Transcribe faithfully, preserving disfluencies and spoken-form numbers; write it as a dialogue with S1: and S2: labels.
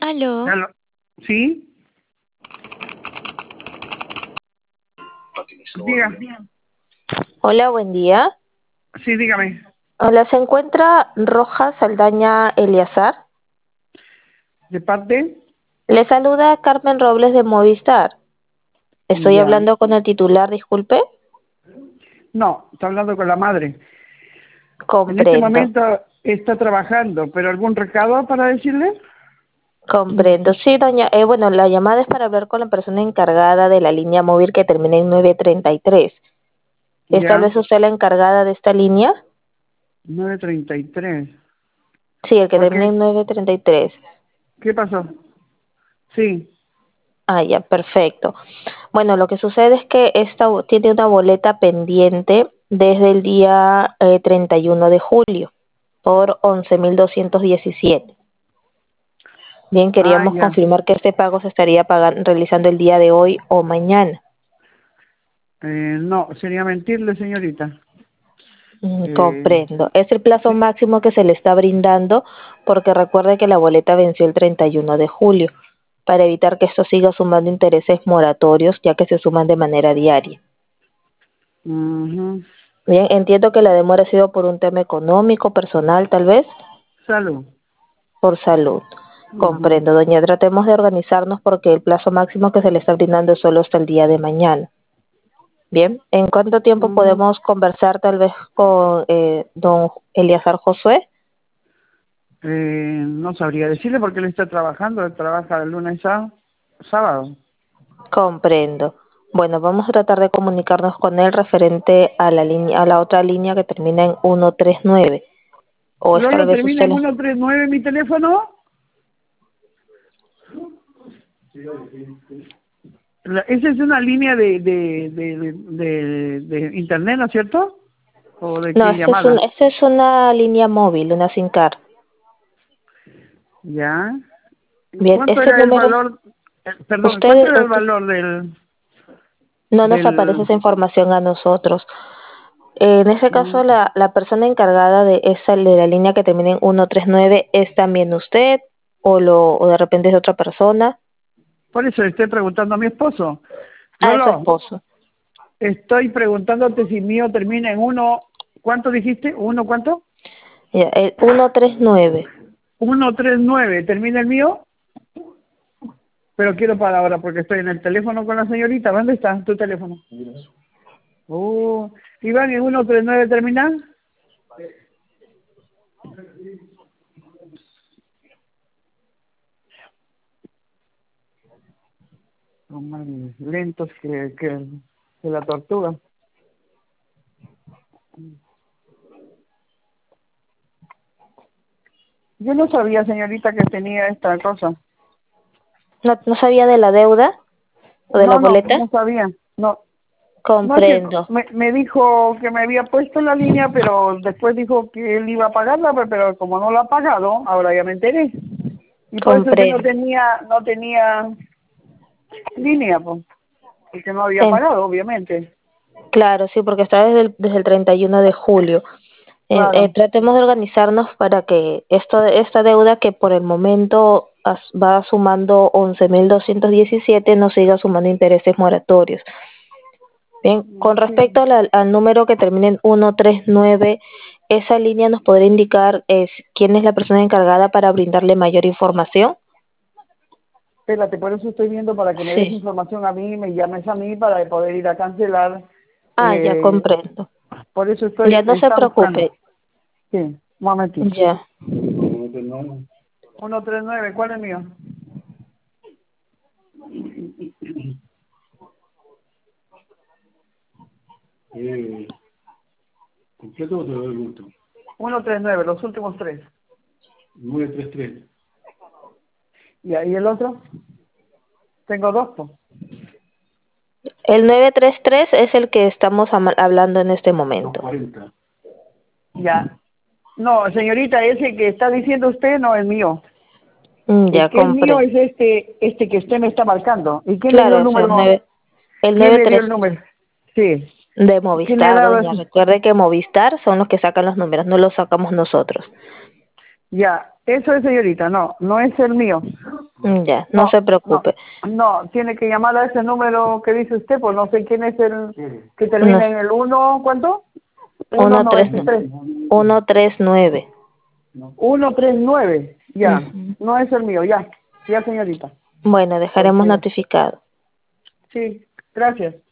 S1: Aló.
S2: Aló. ¿Sí? Diga.
S1: Hola, buen día.
S2: Sí, dígame.
S1: Hola, ¿se encuentra Rojas Saldaña Eliazar?
S2: ¿De parte?
S1: Le saluda Carmen Robles de Movistar. Estoy
S2: Ya.
S1: hablando con el titular, disculpe.
S2: No, está hablando con la madre. En este
S1: Comprendo,
S2: momento está trabajando, pero ¿algún recado para decirle?
S1: comprendo. Sí, doña, eh, bueno, la llamada es para hablar con la persona encargada de la línea móvil que termina en nueve treinta y tres. ¿Es tal
S2: Ya.
S1: vez usted la encargada de esta línea?
S2: nueve treinta y tres.
S1: Sí, el que
S2: ¿Por
S1: termina
S2: qué?
S1: en nueve treinta y tres.
S2: ¿Qué pasó? Sí.
S1: Ah, ya, perfecto. Bueno, lo que sucede es que esta bo- tiene una boleta pendiente desde el día eh, treinta y uno de julio por once mil doscientos diecisiete. Bien,
S2: Ah,
S1: queríamos
S2: ya.
S1: confirmar que este pago se estaría pagan- realizando el día de hoy o mañana.
S2: Eh, no, sería mentirle, señorita.
S1: Mm,
S2: Eh,
S1: comprendo. Es el plazo
S2: sí.
S1: máximo que se le está brindando porque recuerde que la boleta venció el treinta y uno de julio para evitar que esto siga sumando intereses moratorios ya que se suman de manera diaria.
S2: Ujú.
S1: Bien, entiendo que la demora ha sido por un tema económico, personal, tal vez,
S2: Salud.
S1: por salud.
S2: Ujú.
S1: Comprendo, doña. Tratemos de organizarnos porque el plazo máximo que se le está brindando es solo hasta el día de mañana. Bien, ¿en cuánto tiempo
S2: Ujú.
S1: podemos conversar tal vez con eh, don Eliazar Josué?
S2: Eh, no sabría decirle porque él está trabajando. Él trabaja de lunes a sábado.
S1: Comprendo. Bueno, vamos a tratar de comunicarnos con él referente a la línea, a la otra línea que termina en ciento treinta y nueve. O es tal
S2: Lolo,
S1: vez
S2: termina
S1: usted
S2: en
S1: la...
S2: ciento treinta y nueve mi teléfono. La- esa es una línea de, de, de, de, de internet, ¿no es cierto? ¿O de
S1: No,
S2: qué
S1: esta es, un,
S2: llamada?
S1: esta es una línea móvil, una SIM card.
S2: Ya.
S1: Bien,
S2: ¿Cuánto
S1: este
S2: era el
S1: número,
S2: valor? eh, perdón, ¿cuánto
S1: usted,
S2: era el
S1: usted
S2: valor del,
S1: no nos aparece
S2: del,
S1: esa información a nosotros. En ese
S2: mm,
S1: caso, la, la persona encargada de esa de la línea que termina en ciento treinta y nueve es también usted o lo o de repente es otra persona.
S2: por eso le estoy preguntando a mi esposo.
S1: Ah, es su
S2: Lolo,
S1: esposo.
S2: estoy preguntándote si mío termina en uno, ¿cuánto dijiste? ¿Uno cuánto?
S1: Ya, el ciento treinta y nueve.
S2: Uno tres nueve, ¿termina el mío? Pero quiero para ahora porque estoy en el teléfono con la señorita. ¿Dónde está tu teléfono? Oh, Iván, ¿en ciento treinta y nueve termina? Son más lentos que, que, que la tortuga. Yo no sabía, señorita, que tenía esta cosa.
S1: ¿No, no sabía de la deuda o de la
S2: No, no,
S1: boleta?
S2: no sabía. No, no es que
S1: Comprendo,
S2: me, me dijo que me había puesto la línea, pero después dijo que él iba a pagarla, pe- pero como no la ha pagado, ahora ya me enteré. Y por eso que no
S1: comprendo.
S2: tenía, no tenía línea, pues, porque no había
S1: En-
S2: pagado, obviamente.
S1: claro, sí, porque está desde el, desde el treinta y uno de julio. Eh, eh,
S2: Claro.
S1: tratemos de organizarnos para que esto, esta deuda que por el momento as- va sumando once mil doscientos diecisiete no siga sumando intereses moratorios. Bien, con
S2: Sí.
S1: respecto a la- al número que termina en ciento treinta y nueve, esa línea nos podría indicar es, quién es la persona encargada para brindarle mayor información.
S2: Espérate, por eso estoy viendo para que me des
S1: Sí.
S2: información a mí, me llames a mí para poder ir a cancelar.
S1: Ah, ya
S2: Eh,
S1: comprendo.
S2: por eso
S1: Ya
S2: estoy,
S1: no se
S2: está buscando.
S1: preocupe.
S2: Sí, un momentito.
S1: Ya.
S2: ciento treinta y nueve, ¿cuál es mío? ciento treinta y nueve, los últimos tres. ¿Y ahí el otro? Tengo dos, pues.
S1: El nueve tres tres es el que estamos ama- hablando en este momento.
S2: Ya. No, señorita, ese que está diciendo usted no es mío.
S1: Mm,
S2: El
S1: ya
S2: que es mío
S1: compré.
S2: es este, este que usted me está marcando. ¿Y quién le dio
S1: Claro,
S2: el
S1: o sea, el
S2: número?
S1: nueve el
S2: ¿Quién
S1: nueve
S2: le dio
S1: tres
S2: el número? Sí.
S1: de
S2: ¿Quién le ha
S1: Movistar,
S2: dado
S1: doña.
S2: ese?
S1: Recuerde que Movistar son los que sacan los números, no los sacamos nosotros.
S2: Ya, eso es señorita, no, no es el mío.
S1: Mm, ya, no
S2: No,
S1: se
S2: no,
S1: preocupe.
S2: no, tiene que llamar a ese número que dice usted, pues no sé quién es el que
S1: Unos,
S2: termina en el uno, ¿cuánto? Uno
S1: uno, tres,
S2: noventa y tres.
S1: uno, tres, nueve.
S2: Uno tres nueve. Ya,
S1: Ujú.
S2: no es el mío, ya, ya señorita.
S1: Bueno, dejaremos notificado.
S2: Sí, gracias.